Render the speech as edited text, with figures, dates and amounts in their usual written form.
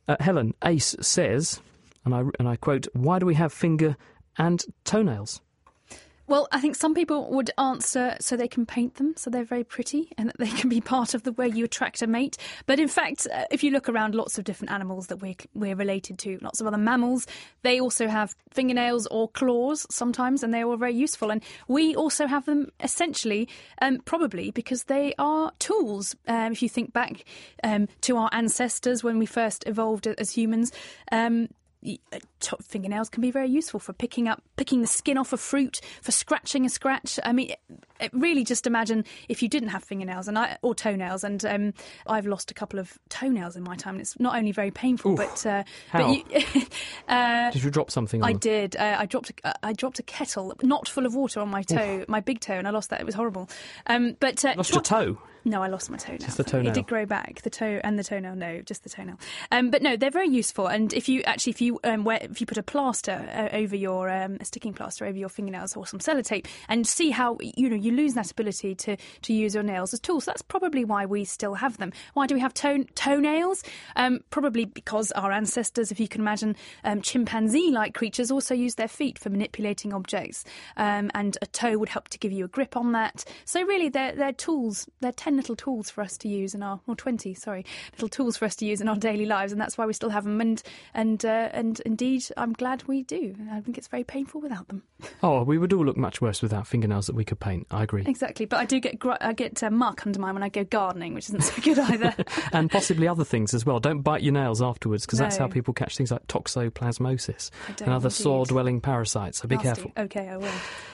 Helen, Ace says, and I quote, "Why do we have finger and toenails?" Well, I think some people would answer so they can paint them, so they're very pretty, and that they can be part of the way you attract a mate. But in fact, if you look around lots of different animals that we're related to, lots of other mammals, they also have fingernails or claws sometimes, and they're all very useful. And we also have them essentially, probably because they are tools. If you think back to our ancestors when we first evolved as humans, fingernails can be very useful for picking the skin off a fruit, for scratching a scratch. I mean, really just imagine if you didn't have fingernails or toenails. And I've lost a couple of toenails in my time. And it's not only very painful, Oof. but how? Did you drop something on I them? did. I dropped a kettle not full of water on my toe, my big toe, and I lost that. It was horrible. Lost your toe? No, I lost my toenail. Just the toenail? It did grow back. The toe and the toenail, no, just the toenail. But no, they're very useful. And if you put a plaster over your a sticking plaster over your fingernails or some sellotape, and see how you lose that ability to use your nails as tools. So that's probably why we still have them. Why do we have toenails? Probably because our ancestors, if you can imagine, chimpanzee-like creatures also use their feet for manipulating objects, and a toe would help to give you a grip on that. So really, they're tools. They're 10 little tools for us to use little tools for us to use in our daily lives, and that's why we still have them. And indeed, I'm glad we do. I think it's very painful without them. Oh, we would all look much worse without fingernails that we could paint. I agree. Exactly, but I do get muck under mine when I go gardening, which isn't so good either. And possibly other things as well. Don't bite your nails afterwards, because that's how people catch things like toxoplasmosis and other soil-dwelling parasites. So be Nasty. careful. Okay, I will.